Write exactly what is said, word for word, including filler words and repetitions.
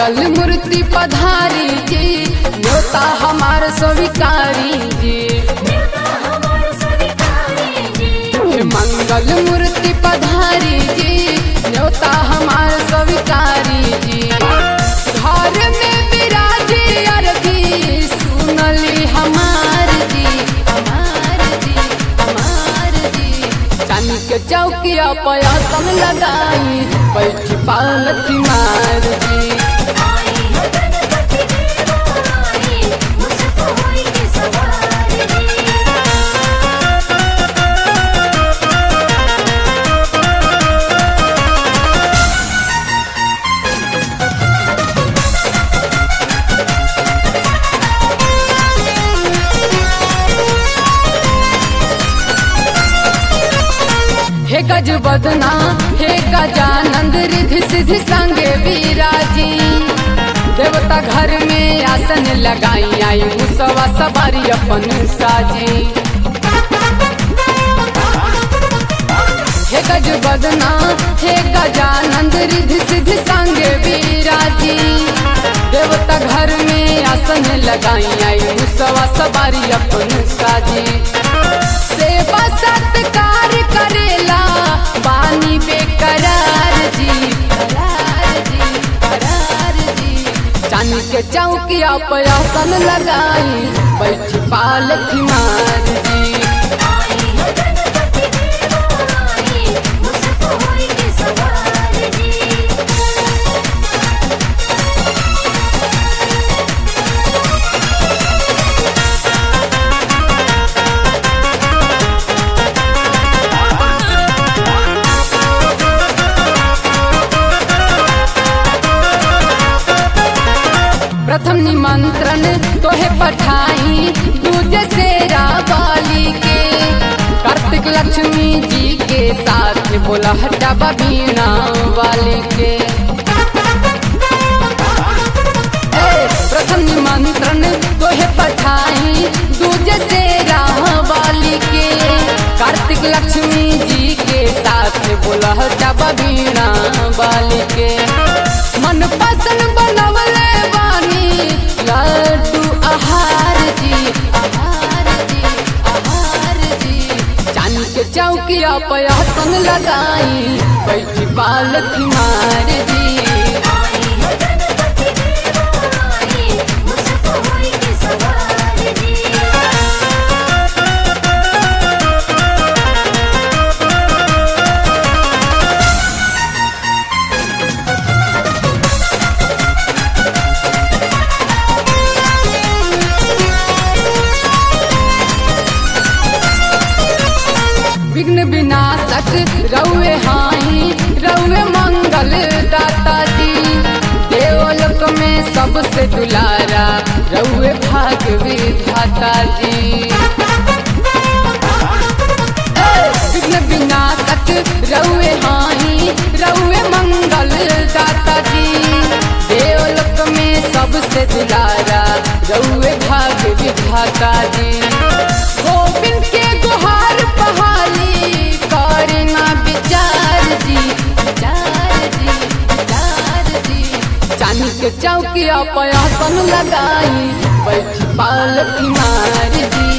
मंगल मूर्ति पधारी जी, न्योता हमार स्वीकारी जी। मंगल मूर्ति पधारी जी, न्योता हमार स्वीकारी जी। घर में विराजे अरबी सुनली हमार जी, हमार जी, हमार जी। चांदी के चौकिया पयासन लगाई, बैठी पालथी मार जी। हे गज बदना हे गजानंद रिधि सिद्धि संगे विराजी। देवता घर में आसन लगाई, आई मुसवा सवारी अपन साजी। हे गज बदना हे गजानंद रिधि सिद्धि संगे विराजी। देवता घर में आसन लगाई, आई मुसवा सवारी अपन साजी। सेवा सत्कार करेला बानी बेकरार जी, करार जी, करार जी। चांदी के चौकिया पयासन लगाई, बैठी पालथी मार जी। प्रथम निमंत्रण तोहे पठाई, दूजे सेरा वाली के। कार्तिक लक्ष्मी जी के साथ बोला हटावा बीना वाली के। प्रथम निमंत्रण तोहे पठाई, दूजे सेरा वाली के। कार्तिक लक्ष्मी जी के साथ बोला हटावा बीना वाली के। मन पसंद बनवले लड्डू आहार जी, आहार जी, आहार जी। चांदी के चौकिया पयासन लगाई, बैठी पालथी मार जी। विघ्न विनाशक रउए हाई, रउए मंगल दाता जी। देवलोक में सबसे दुलारा, रउए भाग्य विधाता जी। विघ्न विनाशक रउए हाई, रउए मंगल दाता जी। देवलोक में सबसे दुलारा, रउए भाग्य विधाता जी। गोविंद के गुहार पहाली करना विचार जी, विचार जी, विचार जी। चांदी के चौकिया पयासन लगाई, बैठी पालथी मार जी।